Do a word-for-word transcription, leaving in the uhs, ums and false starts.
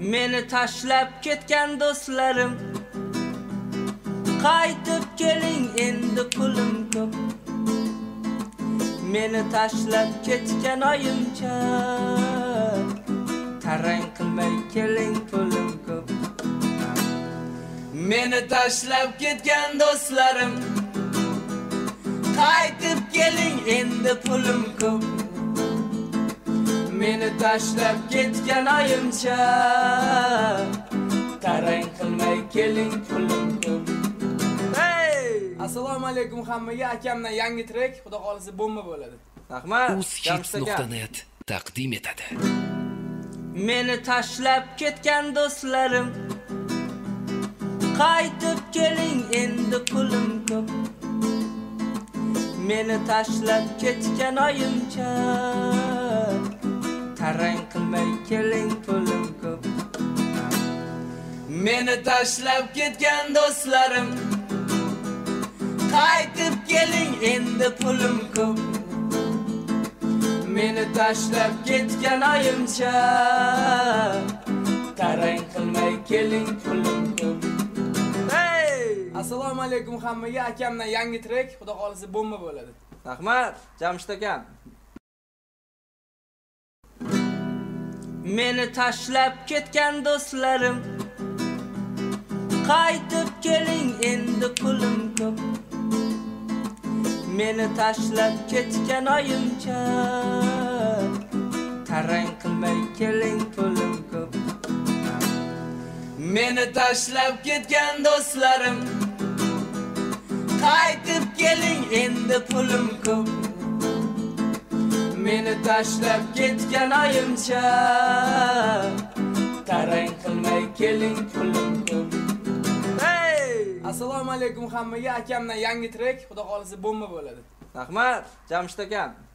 Meni tashlab ketgan do'stlarim, qaytib keling endi pulim ko'p. Meni tashlab ketgan oyimcha, tarang qilmay keling pulim ko'p. Meni tashlab ketgan do'stlarim, qaytib keling endi pulim ko'p. Meni tashlab ketgan oyimcha, tarang qilmay keling pulim ko'p. Assalomu alaykum hammaga, akamdan yangi trek, xudo xolisa bomba bo'ladi. Rahmat. Uzhits.net taqdim etadi. Meni tashlab ketgan do'stlarim, qaytib keling endi pulim ko'p. Meni tashlab ketgan oyimcha, tarang qilmay keling pulim ko'p. Meni tashlab ketgan do'stlarim, qaytib keling endi pulim ko'p. Meni tashlab ketgan oyimcha, tarang qilmay keling pulim ko'p. Assalomu alaykum hammaga, akamdan yangi trek, xudo xolisa bomba bo'ladi. Rahmat, Jamshid akam. Meni tashlab ketgan do'stlarim, qaytib keling endi pulim ko'p. Meni tashlab ketgan oyimcha, tarang qilmay keling pulim ko'p. Meni tashlab ketgan do'stlarim, qaytib keling endi pulim ko'p. Meni tashlab ketgan oyimcha, tarang qilmay keling pulim ko'p. Assalomu alaykum hammaga, akamdan yangi trek, xudo xolisa bomba bo'ladi. Rahmat, Jamshid akam.